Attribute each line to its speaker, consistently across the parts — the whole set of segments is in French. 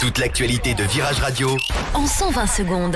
Speaker 1: Toute l'actualité de Virage Radio
Speaker 2: en 120 secondes.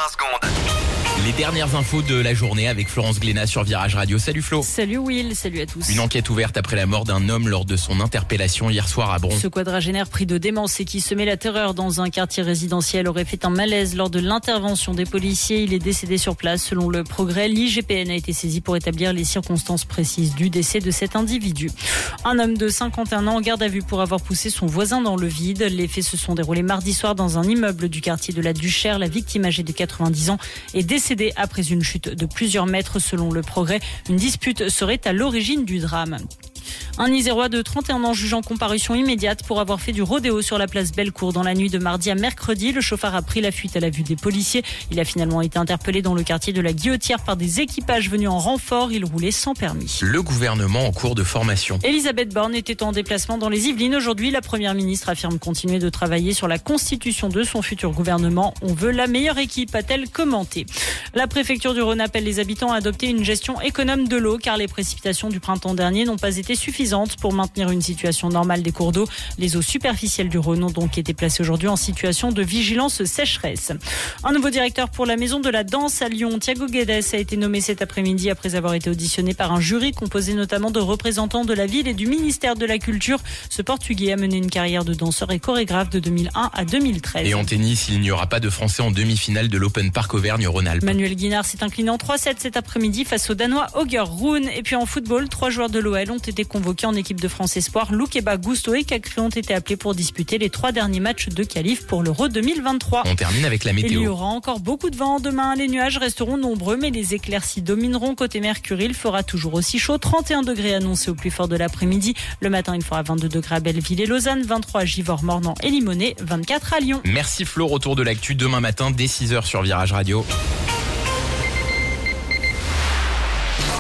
Speaker 3: Les dernières infos de la journée avec Florence Glénat sur Virage Radio. Salut Flo.
Speaker 4: Salut Will, salut à tous.
Speaker 3: Une enquête ouverte après la mort d'un homme lors de son interpellation hier soir à Bron.
Speaker 4: Ce quadragénaire pris de démence et qui semait la terreur dans un quartier résidentiel aurait fait un malaise lors de l'intervention des policiers. Il est décédé sur place. Selon le Progrès, l'IGPN a été saisi pour établir les circonstances précises du décès de cet individu. Un homme de 51 ans en garde à vue pour avoir poussé son voisin dans le vide. Les faits se sont déroulés mardi soir dans un immeuble du quartier de la Duchère. La victime âgée de 90 ans est décédée après une chute de plusieurs mètres. Selon le Progrès, une dispute serait à l'origine du drame. Un Isérois de 31 ans juge en comparution immédiate pour avoir fait du rodéo sur la place Bellecour dans la nuit de mardi à mercredi. Le chauffard a pris la fuite à la vue des policiers. Il a finalement été interpellé dans le quartier de la Guillotière par des équipages venus en renfort. Il roulait sans permis.
Speaker 3: Le gouvernement en cours de formation.
Speaker 4: Elisabeth Borne était en déplacement dans les Yvelines. Aujourd'hui, la première ministre affirme continuer de travailler sur la constitution de son futur gouvernement. On veut la meilleure équipe, a-t-elle commenté. La préfecture du Rhône appelle les habitants à adopter une gestion économe de l'eau car les précipitations du printemps dernier n'ont pas été suffisantes pour maintenir une situation normale des cours d'eau. Les eaux superficielles du Rhône ont donc été placées aujourd'hui en situation de vigilance sécheresse. Un nouveau directeur pour la Maison de la Danse à Lyon, Thiago Guedes, a été nommé cet après-midi après avoir été auditionné par un jury composé notamment de représentants de la ville et du ministère de la Culture. Ce Portugais a mené une carrière de danseur et chorégraphe de 2001 à 2013.
Speaker 3: Et en tennis, il n'y aura pas de Français en demi-finale de l'Open Park Auvergne-Rhône-Alpes.
Speaker 4: Manuel Guinard s'est incliné en 3-7 cet après-midi face au Danois Holger Rune. Et puis en football, 3 joueurs de l'OL ont été convoqués en équipe de France Espoir. Loukeba, Gusto et Cacré ont été appelés pour disputer les 3 derniers matchs de qualif pour l'Euro 2023.
Speaker 3: On termine avec la météo.
Speaker 4: Il y aura encore beaucoup de vent demain. Les nuages resteront nombreux, mais les éclaircies domineront. Côté Mercure, il fera toujours aussi chaud. 31 degrés annoncés au plus fort de l'après-midi. Le matin, il fera 22 degrés à Belleville et Lausanne, 23 à Givors, Mornan et Limonest, 24 à Lyon.
Speaker 3: Merci Flo, retour de l'actu demain matin dès 6h sur Virage Radio.